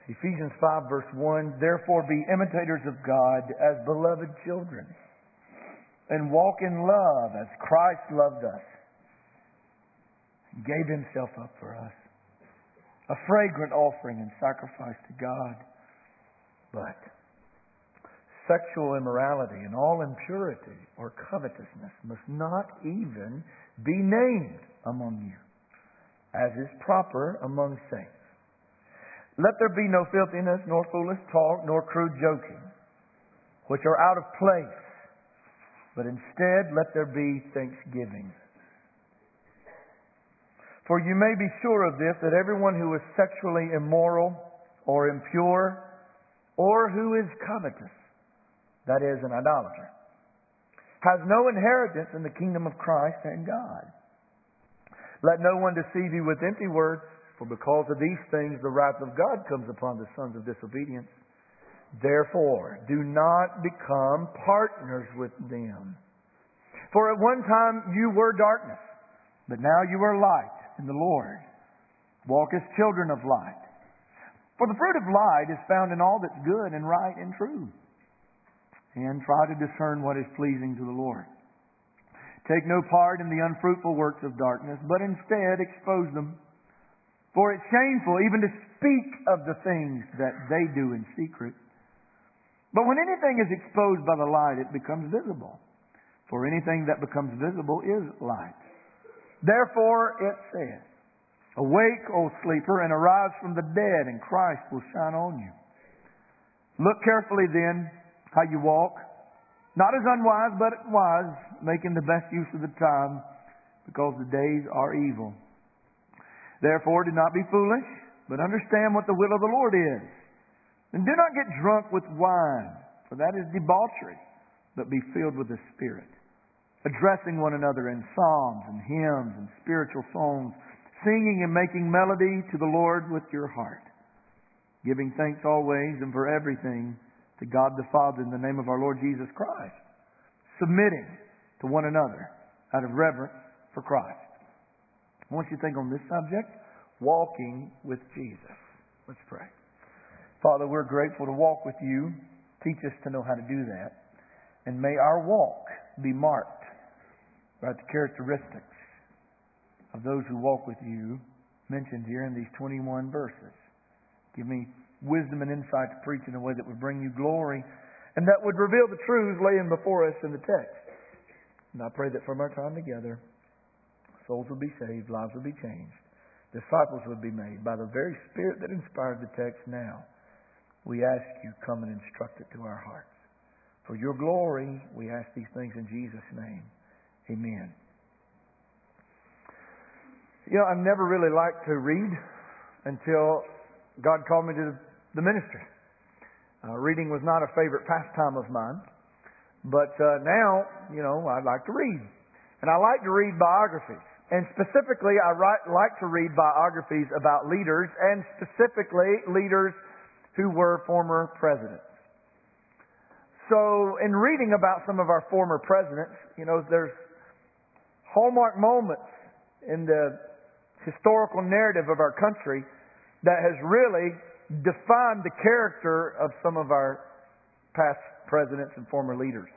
Ephesians 5 verse 1, therefore be imitators of God as beloved children, and walk in love as Christ loved us, and gave Himself up for us, a fragrant offering and sacrifice to God. But sexual immorality and all impurity or covetousness must not even be named among you, as is proper among saints. Let there be no filthiness, nor foolish talk, nor crude joking, which are out of place, but instead let there be thanksgiving. For you may be sure of this, that everyone who is sexually immoral or impure, or who is covetous, that is, an idolater, has no inheritance in the kingdom of Christ and God. Let no one deceive you with empty words, for because of these things the wrath of God comes upon the sons of disobedience. Therefore, do not become partners with them. For at one time you were darkness, but now you are light in the Lord. Walk as children of light. For the fruit of light is found in all that's good and right and true. And try to discern what is pleasing to the Lord. Take no part in the unfruitful works of darkness, but instead expose them. For it's shameful even to speak of the things that they do in secret. But when anything is exposed by the light, it becomes visible. For anything that becomes visible is light. Therefore it says, awake, O sleeper, and arise from the dead, and Christ will shine on you. Look carefully then how you walk, not as unwise, but wise, making the best use of the time, because the days are evil. Therefore, do not be foolish, but understand what the will of the Lord is. And do not get drunk with wine, for that is debauchery, but be filled with the Spirit, addressing one another in psalms and hymns and spiritual songs, singing and making melody to the Lord with your heart, giving thanks always and for everything to God the Father in the name of our Lord Jesus Christ, submitting to one another out of reverence for Christ. I want you to think on this subject, walking with Jesus. Let's pray. Father, we're grateful to walk with you. Teach us to know how to do that. And may our walk be marked by the characteristics of those who walk with you mentioned here in these 21 verses. Give me wisdom and insight to preach in a way that would bring you glory and that would reveal the truths laying before us in the text. And I pray that from our time together, souls will be saved, lives will be changed, disciples will be made by the very Spirit that inspired the text now. We ask you, come and instruct it to our hearts. For your glory, we ask these things in Jesus' name. Amen. You know, I've never really liked to read until God called me to the ministry. Reading was not a favorite pastime of mine. But now, you know, I like to read. And I like to read biographies. And specifically, I like to read biographies about leaders, and specifically leaders who were former presidents. So, in reading about some of our former presidents, you know, there's hallmark moments in the historical narrative of our country that has really defined the character of some of our past presidents and former leaders.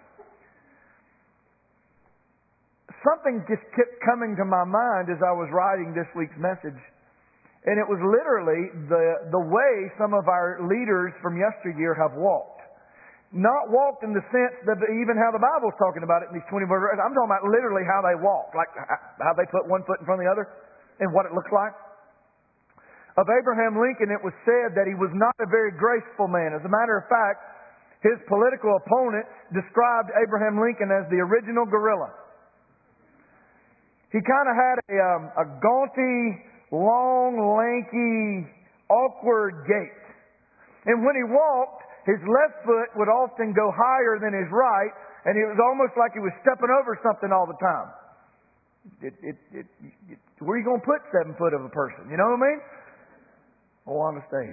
Something just kept coming to my mind as I was writing this week's message. And it was literally the way some of our leaders from yesteryear have walked. Not walked in the sense that even how the Bible's talking about it in these 20 verses. I'm talking about literally how they walk. Like how they put one foot in front of the other and what it looks like. Of Abraham Lincoln, it was said that he was not a very graceful man. As a matter of fact, his political opponents described Abraham Lincoln as the original gorilla. He kind of had a gaunty, long, lanky, awkward gait. And when he walked, his left foot would often go higher than his right, and it was almost like he was stepping over something all the time. Where are you going to put 7 foot of a person? You know what I mean? Oh, honest Abe.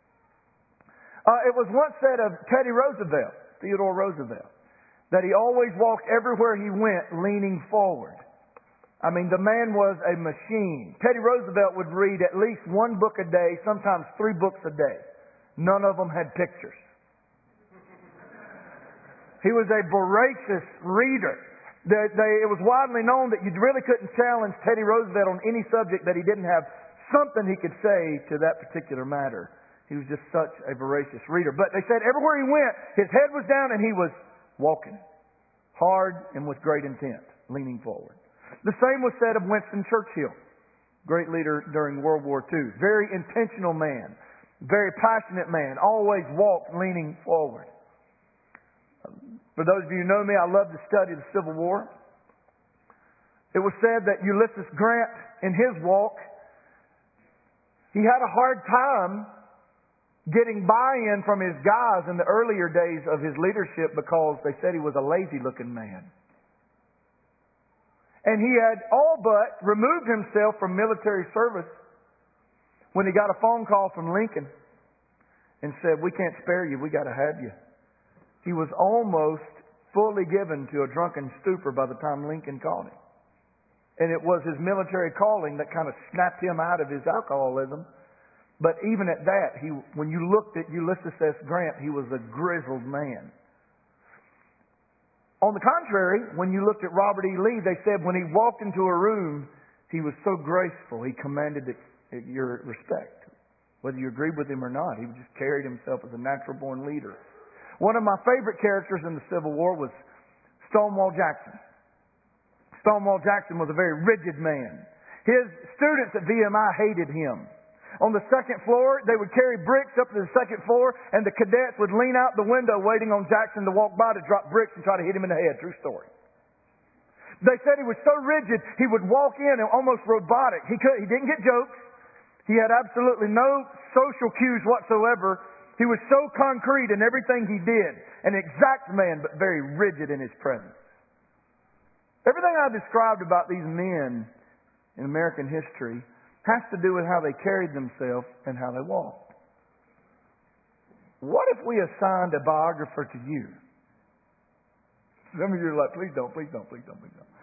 It was once said of Teddy Roosevelt, Theodore Roosevelt, that he always walked everywhere he went leaning forward. I mean, the man was a machine. Teddy Roosevelt would read at least 1 book a day, sometimes 3 books a day. None of them had pictures. He was a voracious reader. It was widely known that you really couldn't challenge Teddy Roosevelt on any subject that he didn't have something he could say to that particular matter. He was just such a voracious reader. But they said everywhere he went, his head was down and he was walking. Hard and with great intent, leaning forward. The same was said of Winston Churchill, great leader during World War II. Very intentional man, very passionate man, always walked leaning forward. For those of you who know me, I love to study the Civil War. It was said that Ulysses Grant, in his walk, he had a hard time getting buy-in from his guys in the earlier days of his leadership because they said he was a lazy-looking man. And he had all but removed himself from military service when he got a phone call from Lincoln and said, "We can't spare you, we got to have you." He was almost fully given to a drunken stupor by the time Lincoln called him. And it was his military calling that kind of snapped him out of his alcoholism. But even at that, when you looked at Ulysses S. Grant, he was a grizzled man. On the contrary, when you looked at Robert E. Lee, they said when he walked into a room, he was so graceful, he commanded your respect. Whether you agreed with him or not, he just carried himself as a natural-born leader. One of my favorite characters in the Civil War was Stonewall Jackson. Stonewall Jackson was a very rigid man. His students at VMI hated him. On the second floor, they would carry bricks up to the second floor, and the cadets would lean out the window waiting on Jackson to walk by to drop bricks and try to hit him in the head. True story. They said he was so rigid, he would walk in and almost robotic. He didn't get jokes. He had absolutely no social cues whatsoever. He was so concrete in everything he did. An exact man, but very rigid in his presence. Everything I described about these men in American history has to do with how they carried themselves and how they walked. What if we assigned a biographer to you? Some of you are like, please don't, please don't, please don't, please don't.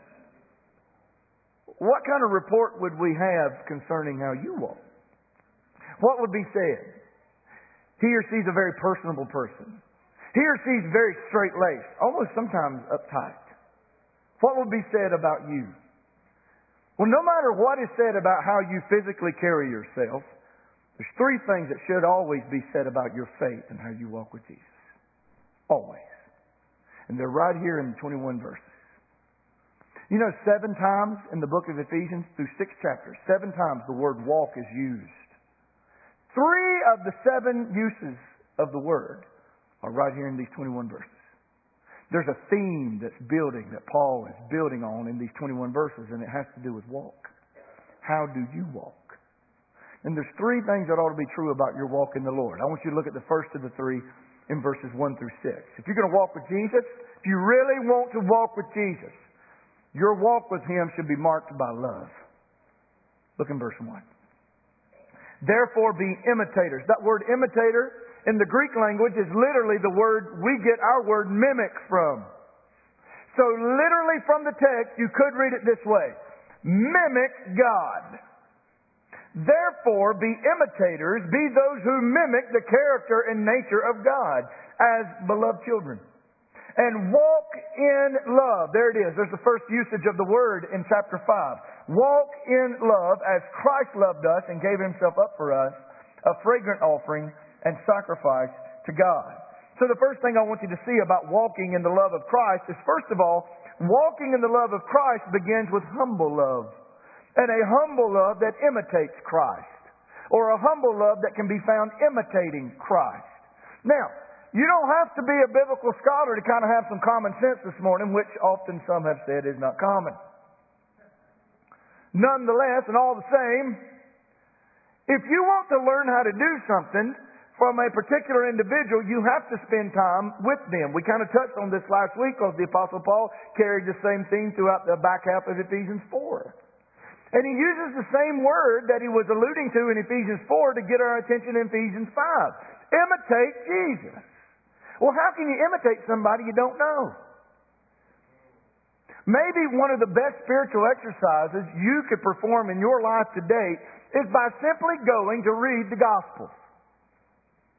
What kind of report would we have concerning how you walk? What would be said? He or she's a very personable person. He or she's very straight-laced, almost sometimes uptight. What would be said about you? Well, no matter what is said about how you physically carry yourself, there's three things that should always be said about your faith and how you walk with Jesus. Always. And they're right here in 21 verses. You know, 7 times in the book of Ephesians, through 6 chapters, 7 times the word walk is used. 3 of the 7 uses of the word are right here in these 21 verses. There's a theme that's building, that Paul is building on in these 21 verses, and it has to do with walk. How do you walk? And there's 3 things that ought to be true about your walk in the Lord. I want you to look at the first of the 3 in verses 1 through 6. If you're going to walk with Jesus, if you really want to walk with Jesus, your walk with Him should be marked by love. Look in verse 1. Therefore be imitators. That word imitator in the Greek language is literally the word we get our word mimic from. So literally from the text, you could read it this way. Mimic God. Therefore be imitators, be those who mimic the character and nature of God as beloved children. And walk in love. There it is. There's the first usage of the word in chapter 5. Walk in love as Christ loved us and gave Himself up for us, a fragrant offering and sacrifice to God. So the first thing I want you to see about walking in the love of Christ is, first of all, walking in the love of Christ begins with humble love. And a humble love that imitates Christ. Or a humble love that can be found imitating Christ. Now, you don't have to be a biblical scholar to kind of have some common sense this morning, which often some have said is not common. Nonetheless, and all the same, if you want to learn how to do something from a particular individual, you have to spend time with them. We kind of touched on this last week because the Apostle Paul carried the same theme throughout the back half of Ephesians 4. And he uses the same word that he was alluding to in Ephesians 4 to get our attention in Ephesians 5. Imitate Jesus. Well, how can you imitate somebody you don't know? Maybe one of the best spiritual exercises you could perform in your life to date is by simply going to read the Gospels.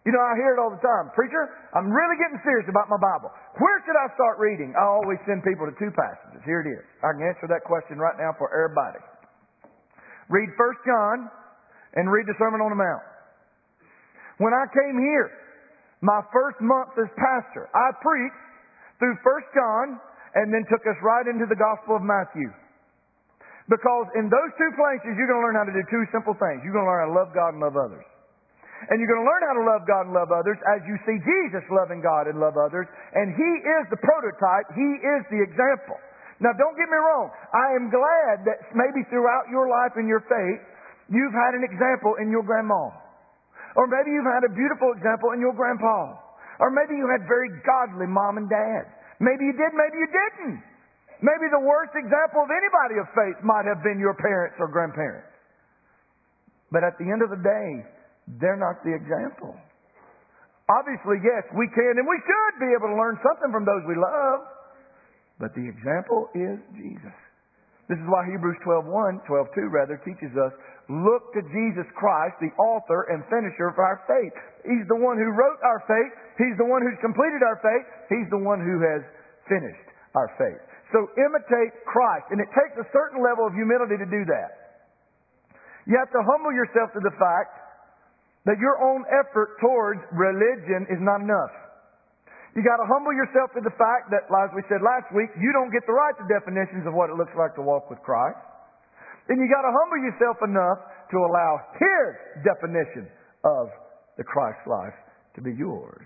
You know, I hear it all the time. Preacher, I'm really getting serious about my Bible. Where should I start reading? I always send people to two passages. Here it is. I can answer that question right now for everybody. Read 1 John and read the Sermon on the Mount. When I came here, my first month as pastor, I preached through 1 John and then took us right into the Gospel of Matthew. Because in those two places, you're going to learn how to do two simple things. You're going to learn how to love God and love others. And you're going to learn how to love God and love others as you see Jesus loving God and love others. And He is the prototype. He is the example. Now, don't get me wrong. I am glad that maybe throughout your life and your faith, you've had an example in your grandma. Or maybe you've had a beautiful example in your grandpa. Or maybe you had very godly mom and dad. Maybe you did, maybe you didn't. Maybe the worst example of anybody of faith might have been your parents or grandparents. But at the end of the day, they're not the example. Obviously, yes, we can and we should be able to learn something from those we love. But the example is Jesus. This is why Hebrews 12:2 teaches us, look to Jesus Christ, the author and finisher of our faith. He's the one who wrote our faith. He's the one who's completed our faith. He's the one who has finished our faith. So imitate Christ. And it takes a certain level of humility to do that. You have to humble yourself to the fact that your own effort towards religion is not enough. You got to humble yourself to the fact that, as we said last week, you don't get to write the definitions of what it looks like to walk with Christ. Then you got to humble yourself enough to allow His definition of the Christ life to be yours.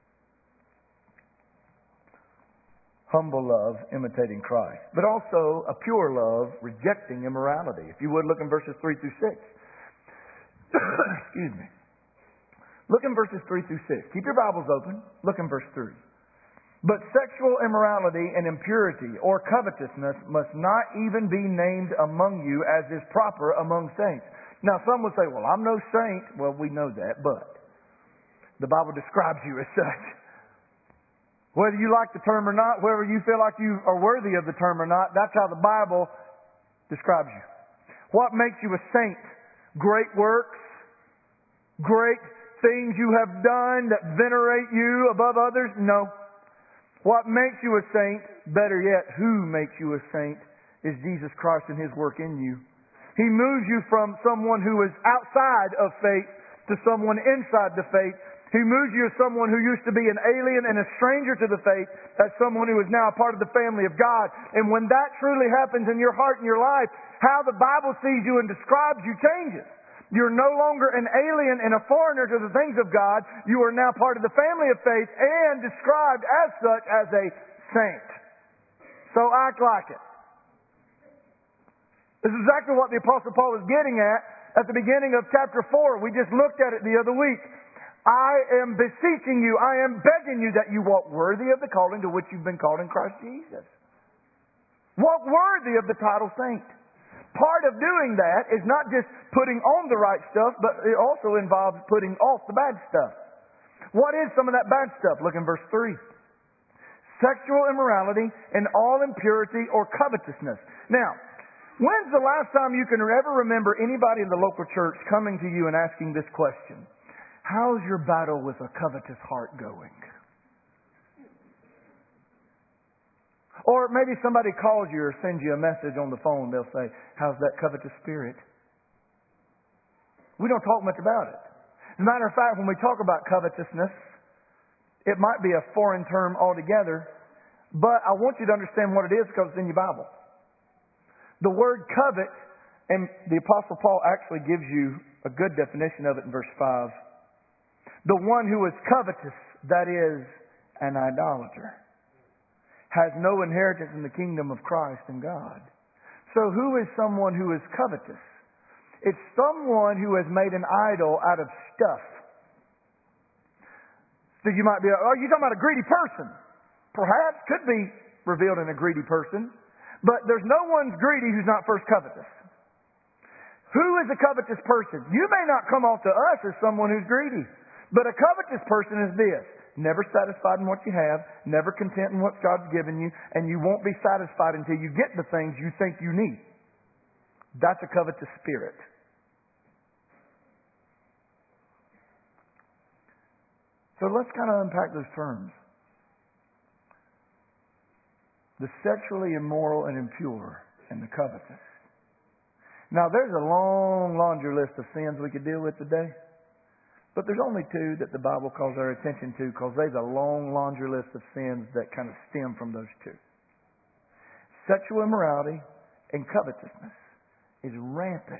Humble love, imitating Christ. But also a pure love, rejecting immorality. If you would, look in verses 3 through 6. Excuse me. Look in verses 3 through 6. Keep your Bibles open. Look in verse 3. But sexual immorality and impurity or covetousness must not even be named among you as is proper among saints. Now some would say, well, I'm no saint. Well, we know that, but the Bible describes you as such. Whether you like the term or not, whether you feel like you are worthy of the term or not, that's how the Bible describes you. What makes you a saint? Great works, great things you have done that venerate you above others? No. What makes you a saint, better yet, who makes you a saint, is Jesus Christ and His work in you. He moves you from someone who is outside of faith to someone inside the faith. He moves you as someone who used to be an alien and a stranger to the faith, as someone who is now a part of the family of God. And when that truly happens in your heart and your life, how the Bible sees you and describes you changes. You're no longer an alien and a foreigner to the things of God. You are now part of the family of faith and described as such as a saint. So act like it. This is exactly what the Apostle Paul is getting at the beginning of chapter 4. We just looked at it the other week. I am beseeching you, I am begging you that you walk worthy of the calling to which you've been called in Christ Jesus. Walk worthy of the title saint. Part of doing that is not just putting on the right stuff, but it also involves putting off the bad stuff. What is some of that bad stuff? Look in verse 3. Sexual immorality and all impurity or covetousness. Now, when's the last time you can ever remember anybody in the local church coming to you and asking this question? How's your battle with a covetous heart going? Or maybe somebody calls you or sends you a message on the phone. They'll say, how's that covetous spirit? We don't talk much about it. As a matter of fact, when we talk about covetousness, it might be a foreign term altogether, but I want you to understand what it is because it's in your Bible. The word covet, and the Apostle Paul actually gives you a good definition of it in verse 5. The one who is covetous, that is, an idolater, has no inheritance in the kingdom of Christ and God. So who is someone who is covetous? It's someone who has made an idol out of stuff. So you might be, oh, you're talking about a greedy person. Perhaps, could be revealed in a greedy person. But there's no one greedy who's not first covetous. Who is a covetous person? You may not come off to us as someone who's greedy. But a covetous person is this: never satisfied in what you have, never content in what God's given you, and you won't be satisfied until you get the things you think you need. That's a covetous spirit. So let's kind of unpack those terms. The sexually immoral and impure and the covetous. Now, there's a long laundry list of sins we could deal with today. But there's only two that the Bible calls our attention to, because there's a long laundry list of sins that kind of stem from those two. Sexual immorality and covetousness is rampant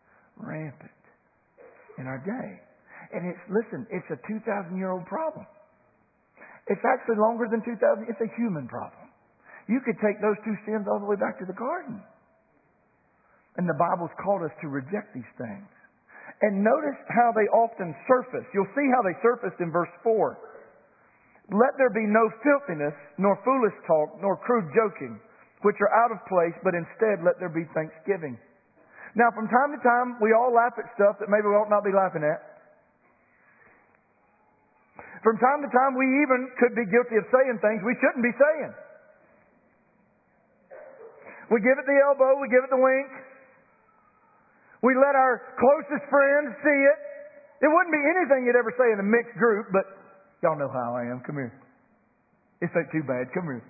in our day. And it's a 2,000-year-old problem. It's actually longer than 2,000. It's a human problem. You could take those two sins all the way back to the garden. And the Bible's called us to reject these things. And notice how they often surface. You'll see how they surfaced in verse 4. Let there be no filthiness, nor foolish talk, nor crude joking, which are out of place, but instead let there be thanksgiving. Now, from time to time, we all laugh at stuff that maybe we ought not be laughing at. From time to time, we even could be guilty of saying things we shouldn't be saying. We give it the elbow, we give it the wink. We let our closest friends see it. It wouldn't be anything you'd ever say in a mixed group, but y'all know how I am. Come here. This ain't too bad. Come here.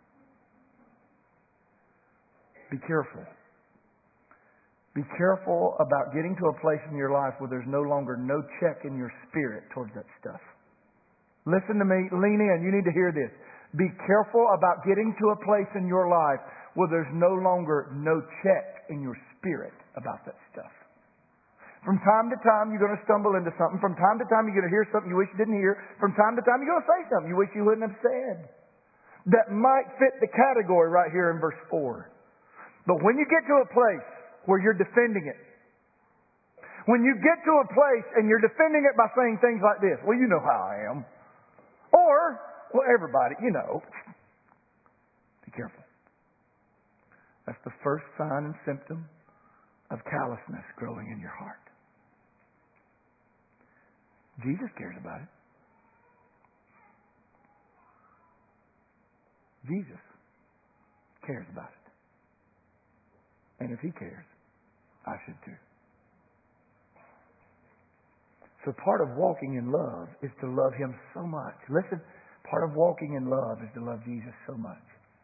Be careful. Be careful about getting to a place in your life where there's no longer no check in your spirit towards that stuff. Listen to me. Lean in. You need to hear this. Be careful about getting to a place in your life where there's no longer no check in your spirit about that stuff. From time to time, you're going to stumble into something. From time to time, you're going to hear something you wish you didn't hear. From time to time, you're going to say something you wish you wouldn't have said. That might fit the category right here in verse 4. But when you get to a place where you're defending it, when you get to a place and you're defending it by saying things like this, well, you know how I am. Or, well, everybody, you know. Be careful. That's the first sign and symptom of callousness growing in your heart. Jesus cares about it. Jesus cares about it. And if He cares, I should too. So part of walking in love is to love Him so much. Listen, part of walking in love is to love Jesus so much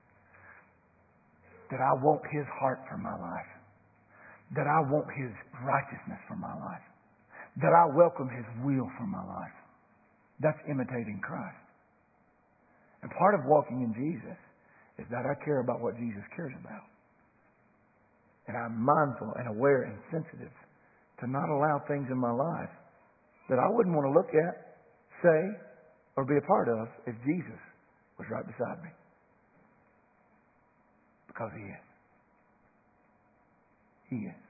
that I want His heart for my life. That I want His righteousness for my life. That I welcome His will for my life. That's imitating Christ. And part of walking in Jesus is that I care about what Jesus cares about. And I'm mindful and aware and sensitive to not allow things in my life that I wouldn't want to look at, say, or be a part of if Jesus was right beside me. Because He is. He is.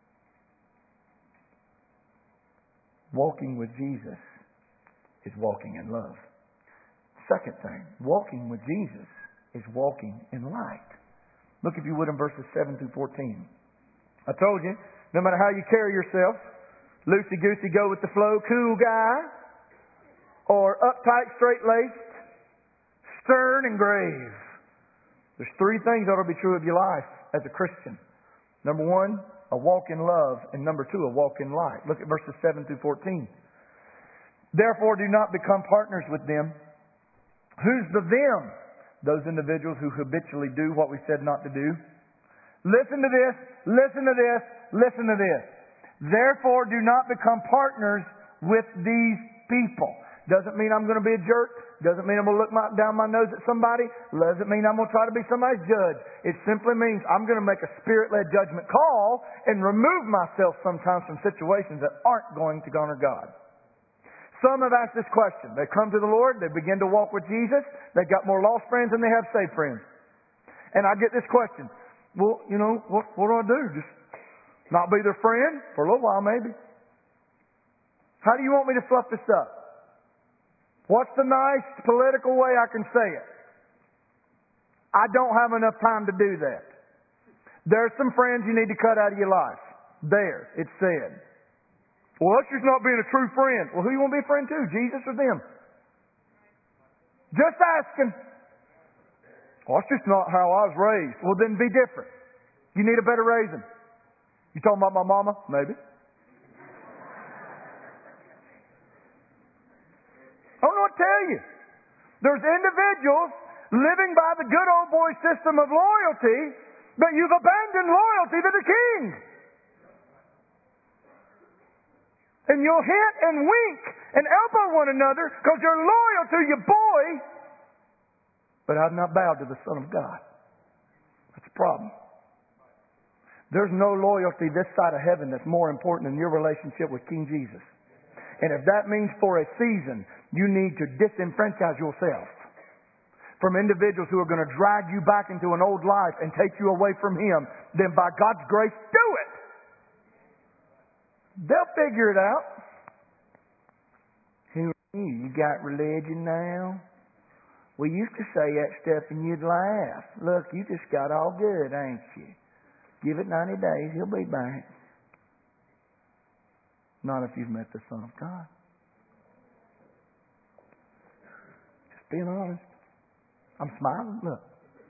Walking with Jesus is walking in love. Second thing, walking with Jesus is walking in light. Look, if you would, in verses 7 through 14. I told you, no matter how you carry yourself, loosey-goosey, go with the flow, cool guy, or uptight, straight-laced, stern and grave. There's three things that ought to be true of your life as a Christian. Number one, a walk in love. And number two, a walk in light. Look at verses 7 through 14. Therefore, do not become partners with them. Who's the them? Those individuals who habitually do what we said not to do. Listen to this, listen to this, listen to this. Therefore, do not become partners with these people. Doesn't mean I'm going to be a jerk. Doesn't mean I'm going to look down my nose at somebody. Doesn't mean I'm going to try to be somebody's judge. It simply means I'm going to make a Spirit-led judgment call and remove myself sometimes from situations that aren't going to honor God. Some have asked this question. They come to the Lord. They begin to walk with Jesus. They've got more lost friends than they have saved friends. And I get this question. Well, you know, what do I do? Just not be their friend? For a little while, maybe. How do you want me to fluff this up? What's the nice political way I can say it? I don't have enough time to do that. There's some friends you need to cut out of your life. There, it's said. Well, that's just not being a true friend. Well, who you want to be a friend to? Jesus or them? Just asking. Well, that's just not how I was raised. Well, then be different. You need a better raising. You talking about my mama? Maybe. Oh, no, tell you, there's individuals living by the good old boy system of loyalty, but you've abandoned loyalty to the King. And you'll hit and wink and elbow one another because you're loyal to your boy, but I've not bowed to the Son of God. That's a problem. There's no loyalty this side of heaven that's more important than your relationship with King Jesus. And if that means for a season, you need to disenfranchise yourself from individuals who are going to drag you back into an old life and take you away from Him, then by God's grace, do it. They'll figure it out. Who are you? You got religion now? We used to say that stuff and you'd laugh. Look, you just got all good, ain't you? Give it 90 days, He'll be back. Not if you've met the Son of God. Just being honest. I'm smiling, look.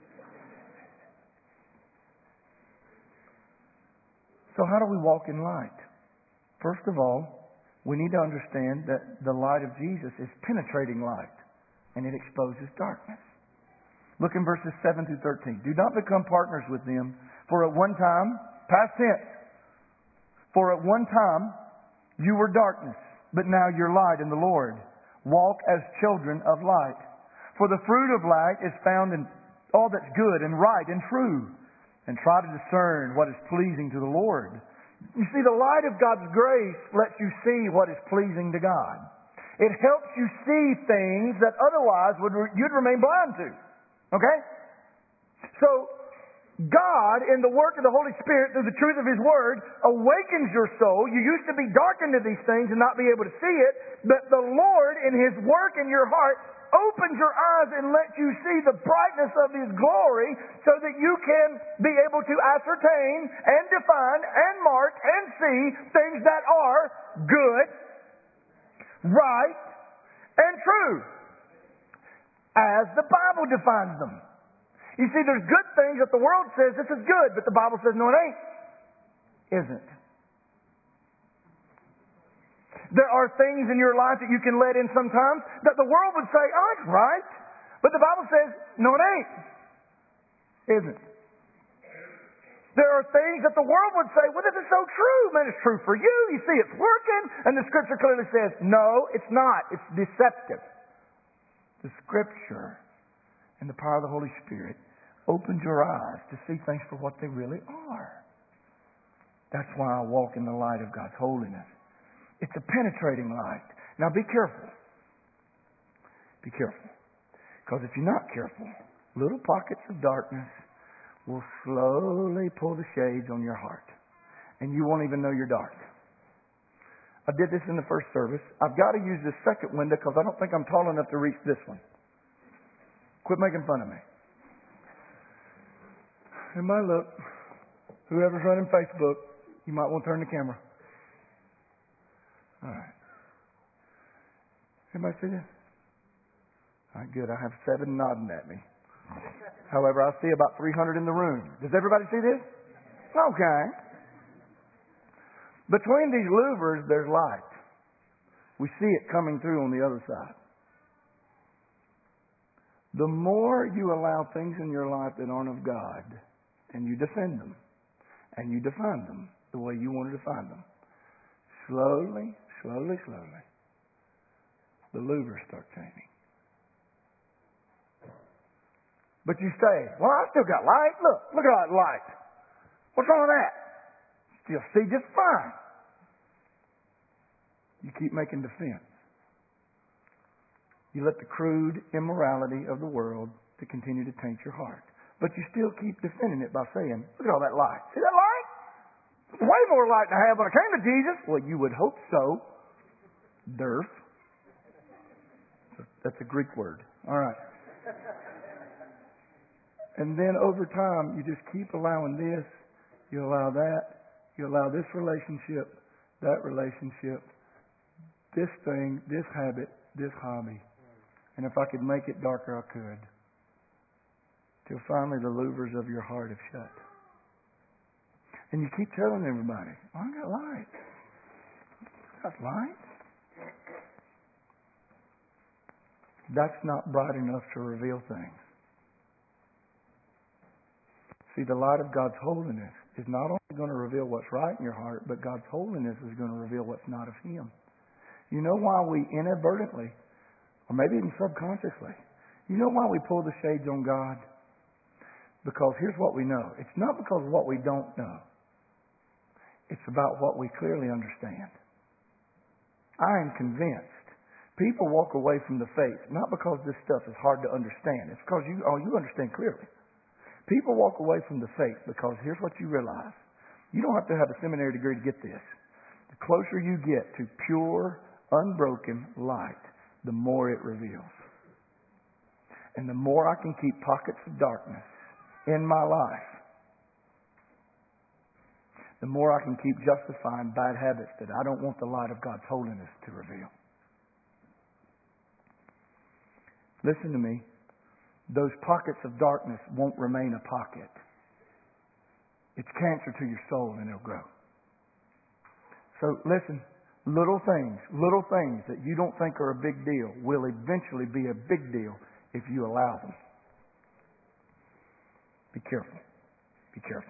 So how do we walk in light? First of all, we need to understand that the light of Jesus is penetrating light, and it exposes darkness. Look in verses 7 through 13. Do not become partners with them, for at one time, past tense, for at one time you were darkness, but now you're light in the Lord. Walk as children of light. For the fruit of light is found in all that's good and right and true, and try to discern what is pleasing to the Lord. You see, the light of God's grace lets you see what is pleasing to God. It helps you see things that otherwise you'd remain blind to. Okay? So, God, in the work of the Holy Spirit through the truth of His Word, awakens your soul. You used to be darkened to these things and not be able to see it, but the Lord, in His work in your heart, opens your eyes and lets you see the brightness of His glory so that you can be able to ascertain and define and mark and see things that are good, right, and true, as the Bible defines them. You see, there's good things that the world says this is good, but the Bible says no, it ain't. Isn't. There are things in your life that you can let in sometimes that the world would say, oh, it's right. But the Bible says, no, it ain't. Isn't. There are things that the world would say, well, this is so true. Man, it's true for you. You see, it's working. And the Scripture clearly says, no, it's not. It's deceptive. The Scripture and the power of the Holy Spirit opens your eyes to see things for what they really are. That's why I walk in the light of God's holiness. It's a penetrating light. Now be careful. Be careful. Because if you're not careful, little pockets of darkness will slowly pull the shades on your heart. And you won't even know you're dark. I did this in the first service. I've got to use this second window because I don't think I'm tall enough to reach this one. Quit making fun of me. Everybody look. Whoever's running Facebook, you might want to turn the camera. All right. Everybody see this? All right, good. I have 7 nodding at me. However, I see about 300 in the room. Does everybody see this? Okay. Between these louvers, there's light. We see it coming through on the other side. The more you allow things in your life that aren't of God, and you defend them, and you define them the way you want to define them, slowly, the louvers start changing. But you say, well, I still got light. Look at that light. What's wrong with that? Still see just fine. You keep making defense. You let the crude immorality of the world to continue to taint your heart. But you still keep defending it by saying, look at all that light. See that light? Way more light than I have when I came to Jesus. Well, you would hope so. Derf. That's a Greek word. All right. And then over time, you just keep allowing this. You allow that. You allow this relationship, that relationship, this thing, this habit, this hobby. And if I could make it darker, I could. Till finally the louvers of your heart have shut. And you keep telling everybody, oh, I got light. I got light. that's not bright enough to reveal things. See, the light of God's holiness is not only going to reveal what's right in your heart, but God's holiness is going to reveal what's not of Him. You know why we inadvertently, or maybe even subconsciously, you know why we pull the shades on God? Because here's what we know. It's not because of what we don't know. It's about what we clearly understand. I am convinced people walk away from the faith not because this stuff is hard to understand. It's because you understand clearly. People walk away from the faith because here's what you realize. You don't have to have a seminary degree to get this. The closer you get to pure, unbroken light, the more it reveals. And the more I can keep pockets of darkness in my life, the more I can keep justifying bad habits that I don't want the light of God's holiness to reveal. Listen to me. Those pockets of darkness won't remain a pocket. It's cancer to your soul and it'll grow. So listen, little things that you don't think are a big deal will eventually be a big deal if you allow them. Be careful. Be careful.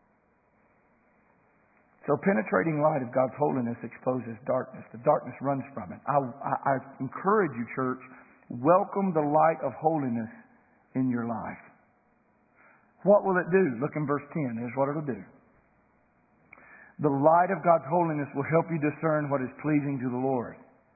So penetrating light of God's holiness exposes darkness. The darkness runs from it. I encourage you, church, welcome the light of holiness in your life. What will it do? Look in verse 10. Here's what it'll do. The light of God's holiness will help you discern what is pleasing to the Lord.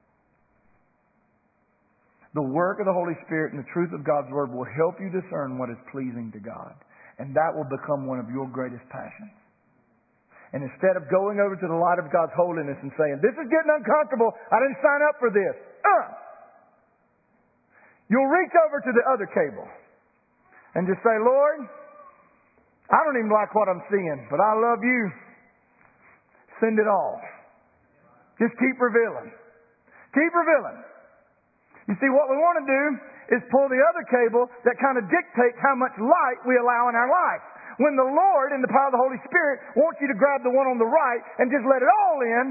The work of the Holy Spirit and the truth of God's Word will help you discern what is pleasing to God. And that will become one of your greatest passions. And instead of going over to the light of God's holiness and saying, this is getting uncomfortable, I didn't sign up for this. You'll reach over to the other cable and just say, Lord, I don't even like what I'm seeing, but I love you. Send it all. Just keep revealing. Keep revealing. You see, what we want to do is pull the other cable that kind of dictates how much light we allow in our life. When the Lord, in the power of the Holy Spirit, wants you to grab the one on the right and just let it all in,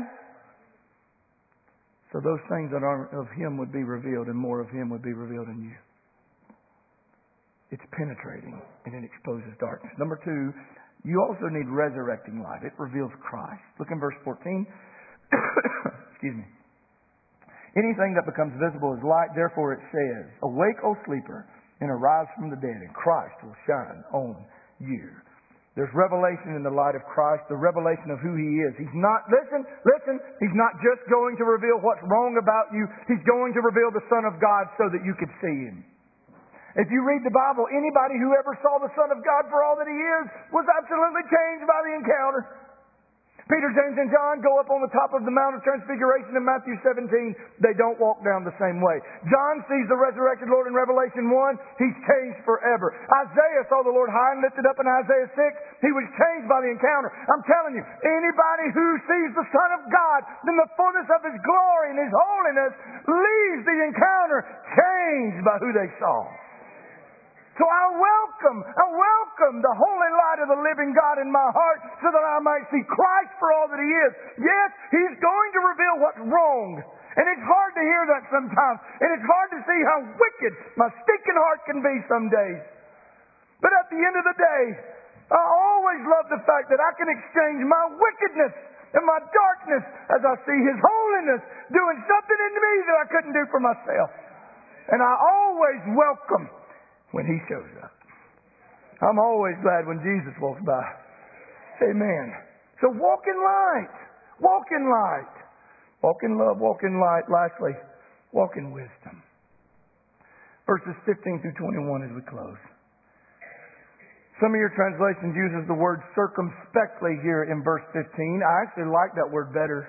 so those things that are of Him would be revealed and more of Him would be revealed in you. It's penetrating and it exposes darkness. Number 2, you also need resurrecting light. It reveals Christ. Look in verse 14. Excuse me. Anything that becomes visible is light. Therefore it says, awake, O sleeper, and arise from the dead, and Christ will shine on you. There's revelation in the light of Christ, the revelation of who He is. He's not, listen, He's not just going to reveal what's wrong about you. He's going to reveal the Son of God so that you could see Him. If you read the Bible, anybody who ever saw the Son of God for all that He is was absolutely changed by the encounter. Peter, James, and John go up on the top of the Mount of Transfiguration in Matthew 17. They don't walk down the same way. John sees the resurrected Lord in Revelation 1. He's changed forever. Isaiah saw the Lord high and lifted up in Isaiah 6. He was changed by the encounter. I'm telling you, anybody who sees the Son of God in the fullness of His glory and His holiness leaves the encounter changed by who they saw. So I welcome the holy light of the living God in my heart so that I might see Christ for all that He is. Yes, He's going to reveal what's wrong. And it's hard to hear that sometimes. And it's hard to see how wicked my stinking heart can be some days. But at the end of the day, I always love the fact that I can exchange my wickedness and my darkness as I see His holiness doing something in me that I couldn't do for myself. And I always welcome when He shows up. I'm always glad when Jesus walks by. Amen. So walk in light. Walk in light. Walk in love, walk in light. Lastly, walk in wisdom. Verses 15 through 21 as we close. Some of your translations uses the word circumspectly here in verse 15. I actually like that word better.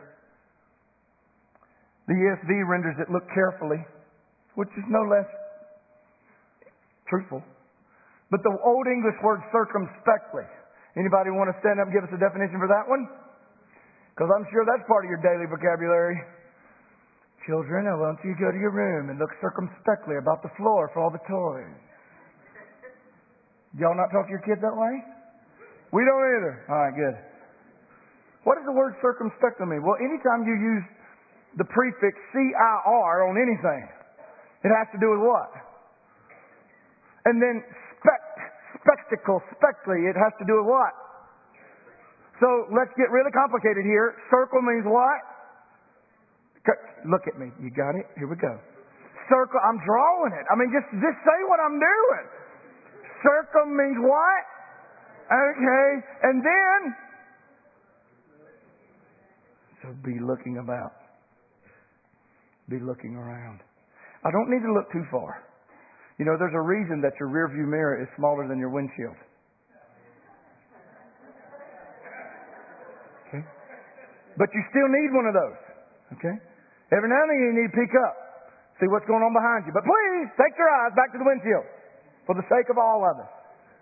The ESV renders it look carefully, which is no less truthful. But the Old English word circumspectly. Anybody want to stand up and give us a definition for that one? Because I'm sure that's part of your daily vocabulary. Children, I want you to go to your room and look circumspectly about the floor for all the toys. Y'all not talk to your kids that way? We don't either. All right, good. What does the word circumspectly mean? Well, anytime you use the prefix CIR on anything, It has to do with what? And then spectacly, it has to do with what? So let's get really complicated here. Circle means what? Look at me. You got it? Here we go. Circle. I'm drawing it. I mean, just say what I'm doing. Circle means what? Okay. And then, so be looking about. Be looking around. I don't need to look too far. You know, there's a reason that your rear view mirror is smaller than your windshield. Okay? But you still need one of those. Okay? Every now and then you need to peek up. See what's going on behind you. But please, take your eyes back to the windshield. For the sake of all of us.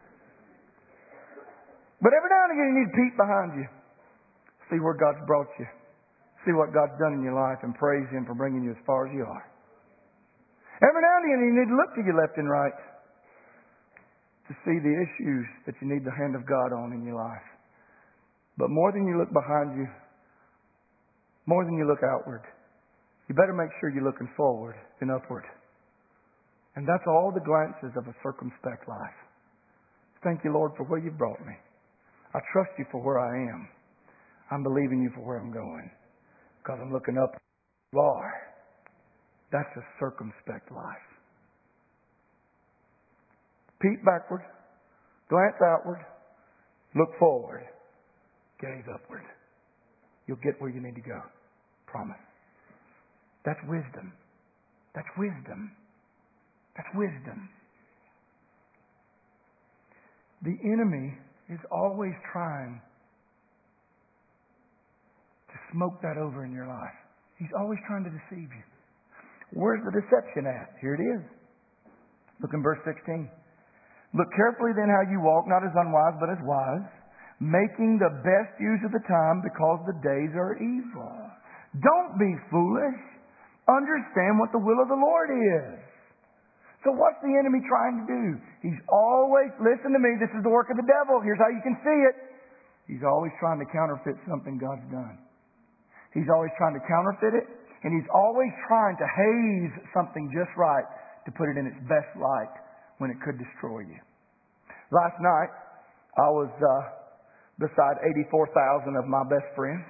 But every now and again you need to peek behind you. See where God's brought you. See what God's done in your life and praise Him for bringing you as far as you are. Every now and again you need to look to your left and right to see the issues that you need the hand of God on in your life. But more than you look behind you, more than you look outward, you better make sure you're looking forward and upward. And that's all the glances of a circumspect life. Thank you, Lord, for where you've brought me. I trust you for where I am. I'm believing you for where I'm going. Because I'm looking up where you are. That's a circumspect life. Peek backward. Glance outward. Look forward. Gaze upward. You'll get where you need to go. Promise. That's wisdom. That's wisdom. That's wisdom. The enemy is always trying to smoke that over in your life. He's always trying to deceive you. Where's the deception at? Here it is. Look in verse 16. Look carefully then how you walk, not as unwise, but as wise, making the best use of the time because the days are evil. Don't be foolish. Understand what the will of the Lord is. So what's the enemy trying to do? He's always, listen to me, this is the work of the devil. Here's how you can see it. He's always trying to counterfeit something God's done. He's always trying to counterfeit it. And he's always trying to haze something just right to put it in its best light when it could destroy you. Last night, I was beside 84,000 of my best friends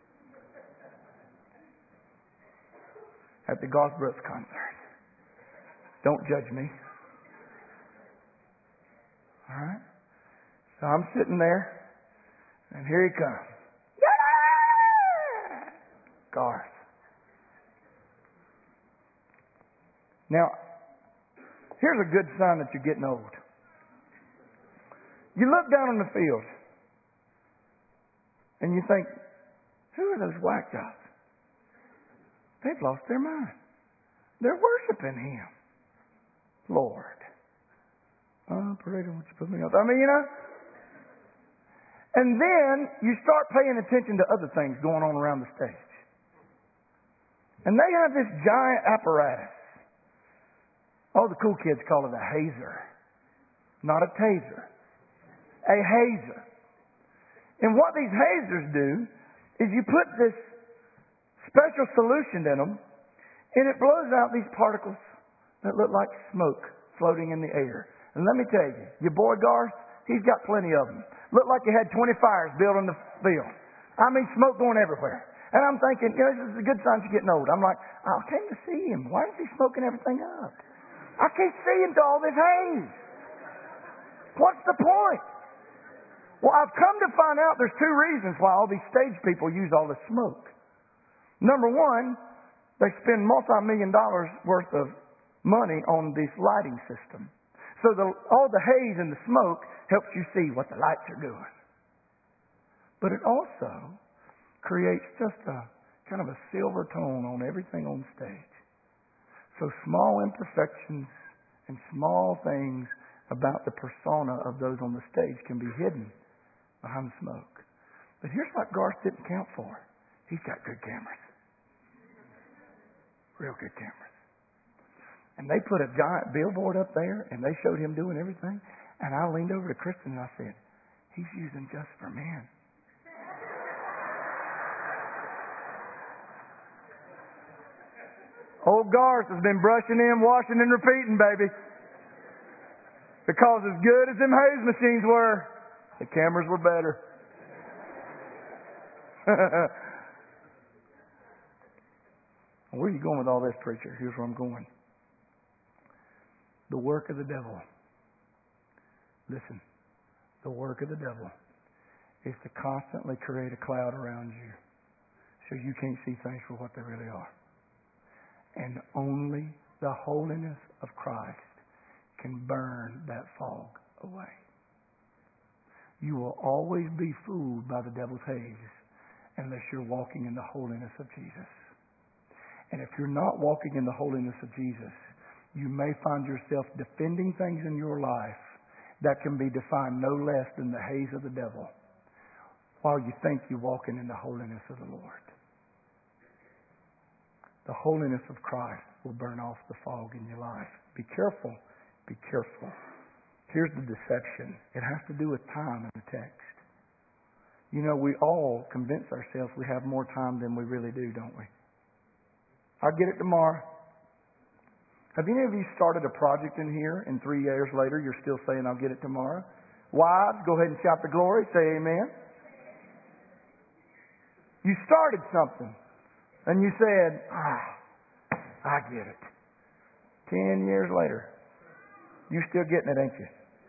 at the Garth Brooks concert. Don't judge me. All right? So I'm sitting there, and here he comes. Garth. Now, here's a good sign that you're getting old. You look down on the field, and you think, who are those white guys? They've lost their mind. They're worshiping Him. Lord. Parade, won't you put me up? I mean, you know. And then you start paying attention to other things going on around the stage. And they have this giant apparatus. Oh, the cool kids call it a hazer. Not a taser. A hazer. And what these hazers do is you put this special solution in them, and it blows out these particles that look like smoke floating in the air. And let me tell you, your boy Garth, he's got plenty of them. Looked like you had 20 fires built in the field. I mean, smoke going everywhere. And I'm thinking, you know, this is a good sign you're getting old. I'm like, I came to see him. Why is he smoking everything up? I can't see into all this haze. What's the point? Well, I've come to find out there's two reasons why all these stage people use all this smoke. Number one, they spend multi-million dollars worth of money on this lighting system. So all the haze and the smoke helps you see what the lights are doing. But it also creates just a kind of a silver tone on everything on stage. So small imperfections and small things about the persona of those on the stage can be hidden behind the smoke. But here's what Garth didn't count for. He's got good cameras. Real good cameras. And they put a giant billboard up there and they showed him doing everything. And I leaned over to Kristen and I said, he's using Just for Men. Old Garth has been brushing in, washing, and repeating, baby. Because as good as them haze machines were, the cameras were better. Where are you going with all this, preacher? Here's where I'm going. The work of the devil. Listen. The work of the devil is to constantly create a cloud around you so you can't see things for what they really are. And only the holiness of Christ can burn that fog away. You will always be fooled by the devil's haze unless you're walking in the holiness of Jesus. And if you're not walking in the holiness of Jesus, you may find yourself defending things in your life that can be defined no less than the haze of the devil while you think you're walking in the holiness of the Lord. The holiness of Christ will burn off the fog in your life. Be careful. Be careful. Here's the deception. It has to do with time in the text. You know, we all convince ourselves we have more time than we really do, don't we? I'll get it tomorrow. Have any of you started a project in here and 3 years later you're still saying, I'll get it tomorrow? Wives, go ahead and shout the glory. Say amen. You started something and you said, I get it. 10 years later, you're still getting it, ain't you?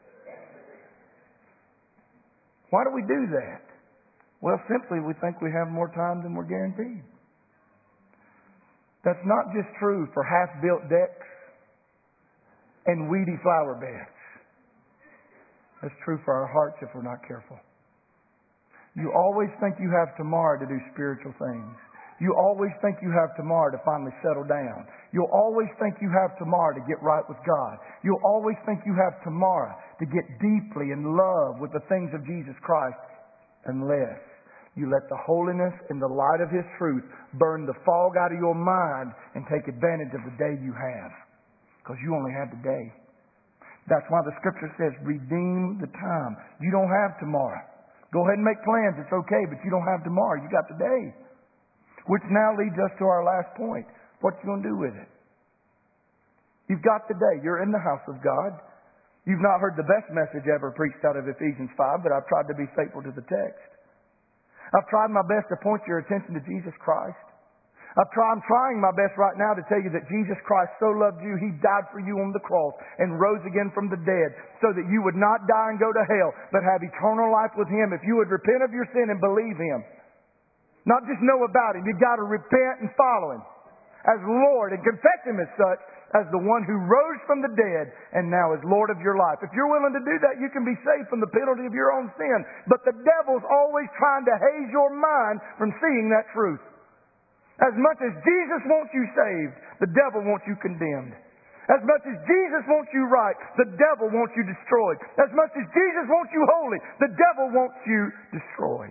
Why do we do that? Well, simply we think we have more time than we're guaranteed. That's not just true for half-built decks and weedy flower beds. That's true for our hearts if we're not careful. You always think you have tomorrow to do spiritual things. You always think you have tomorrow to finally settle down. You'll always think you have tomorrow to get right with God. You'll always think you have tomorrow to get deeply in love with the things of Jesus Christ, unless you let the holiness and the light of His truth burn the fog out of your mind and take advantage of the day you have. Because you only have the day. That's why the Scripture says, redeem the time. You don't have tomorrow. Go ahead and make plans. It's okay, but you don't have tomorrow. You got today. Which now leads us to our last point. What you going to do with it? You've got today. You're in the house of God. You've not heard the best message ever preached out of Ephesians 5, but I've tried to be faithful to the text. I've tried my best to point your attention to Jesus Christ. I'm trying my best right now to tell you that Jesus Christ so loved you, He died for you on the cross and rose again from the dead so that you would not die and go to hell, but have eternal life with Him if you would repent of your sin and believe Him. Not just know about Him. You've got to repent and follow Him as Lord and confess Him as such, as the one who rose from the dead and now is Lord of your life. If you're willing to do that, you can be saved from the penalty of your own sin. But the devil's always trying to haze your mind from seeing that truth. As much as Jesus wants you saved, the devil wants you condemned. As much as Jesus wants you right, the devil wants you destroyed. As much as Jesus wants you holy, the devil wants you destroyed.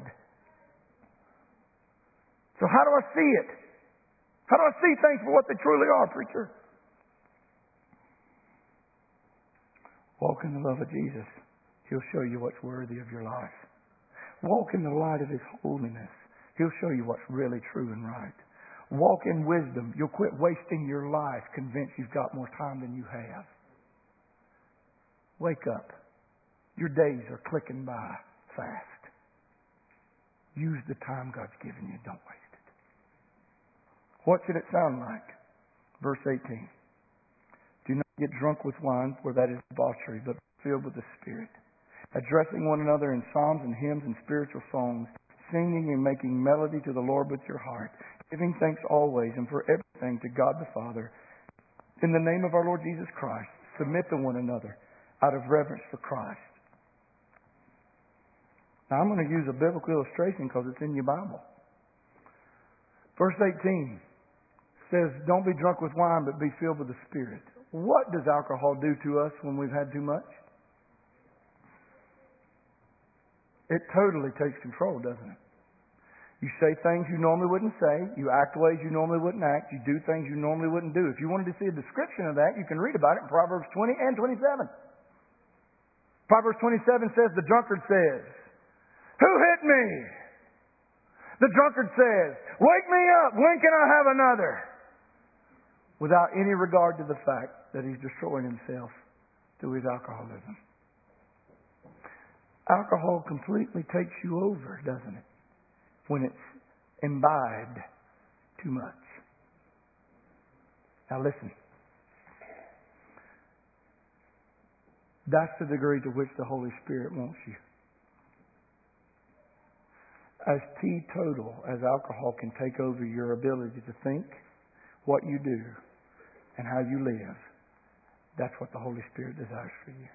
So how do I see it? How do I see things for what they truly are, preacher? Walk in the love of Jesus. He'll show you what's worthy of your life. Walk in the light of His holiness. He'll show you what's really true and right. Walk in wisdom. You'll quit wasting your life convinced you've got more time than you have. Wake up. Your days are clicking by fast. Use the time God's given you. Don't waste it. What should it sound like? Verse 18. Do not get drunk with wine, for that is debauchery, but be filled with the Spirit, addressing one another in psalms and hymns and spiritual songs, singing and making melody to the Lord with your heart, giving thanks always and for everything to God the Father. In the name of our Lord Jesus Christ, submit to one another out of reverence for Christ. Now I'm going to use a biblical illustration because it's in your Bible. Verse 18 says, don't be drunk with wine, but be filled with the Spirit. What does alcohol do to us when we've had too much? It totally takes control, doesn't it? You say things you normally wouldn't say. You act ways you normally wouldn't act. You do things you normally wouldn't do. If you wanted to see a description of that, you can read about it in Proverbs 20 and 27. Proverbs 27 says, the drunkard says, who hit me? The drunkard says, wake me up. When can I have another? without any regard to the fact that he's destroying himself through his alcoholism. Alcohol completely takes you over, doesn't it? When it's imbibed too much. Now listen. That's the degree to which the Holy Spirit wants you. As teetotal as alcohol can take over your ability to think, what you do, and how you live, that's what the Holy Spirit desires for you.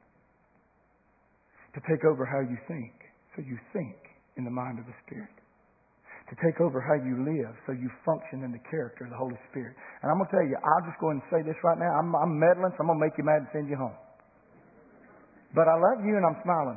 To take over how you think, so you think in the mind of the Spirit. To take over how you live, so you function in the character of the Holy Spirit. And I'm going to tell you, I'll just go ahead and say this right now. I'm meddling, so I'm going to make you mad and send you home. But I love you and I'm smiling.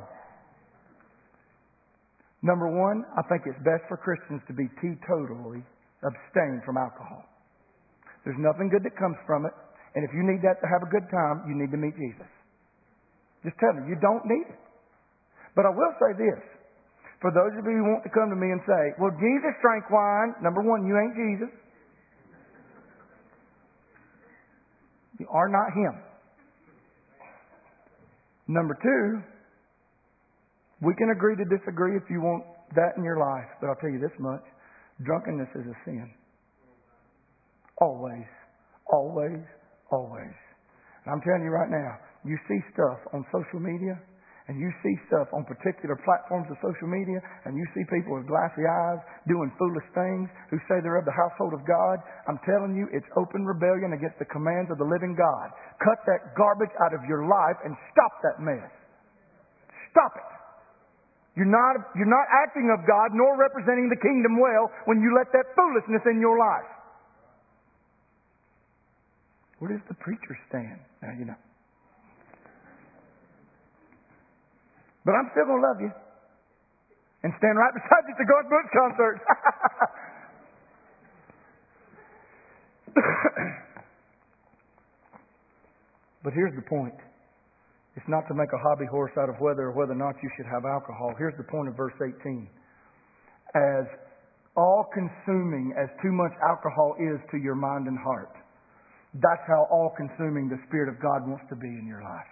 Number one, I think it's best for Christians to be teetotally abstained from alcohol. There's nothing good that comes from it. And if you need that to have a good time, you need to meet Jesus. Just tell me, you don't need it. But I will say this. For those of you who want to come to me and say, well, Jesus drank wine. Number one, you ain't Jesus. You are not Him. Number two, we can agree to disagree if you want that in your life. But I'll tell you this much. Drunkenness is a sin. Always. Always. Always. And I'm telling you right now, you see stuff on social media, and you see stuff on particular platforms of social media, and you see people with glassy eyes doing foolish things who say they're of the household of God. I'm telling you, it's open rebellion against the commands of the living God. Cut that garbage out of your life and stop that mess. Stop it. You're not acting of God nor representing the kingdom well when you let that foolishness in your life. Where does the preacher stand? Now you know. But I'm still going to love you. And stand right beside you at the Garth Brooks concert. But here's the point. It's not to make a hobby horse out of whether or not you should have alcohol. Here's the point of verse 18. As all-consuming as too much alcohol is to your mind and heart, that's how all-consuming the Spirit of God wants to be in your life.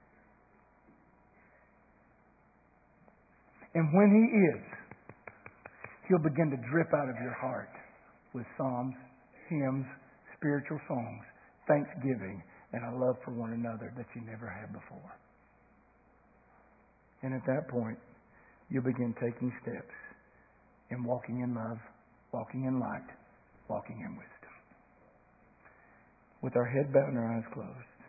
And when He is, He'll begin to drip out of your heart with psalms, hymns, spiritual songs, thanksgiving, and a love for one another that you never had before. And at that point, you'll begin taking steps in walking in love, walking in light, walking in wisdom. With our head bowed and our eyes closed.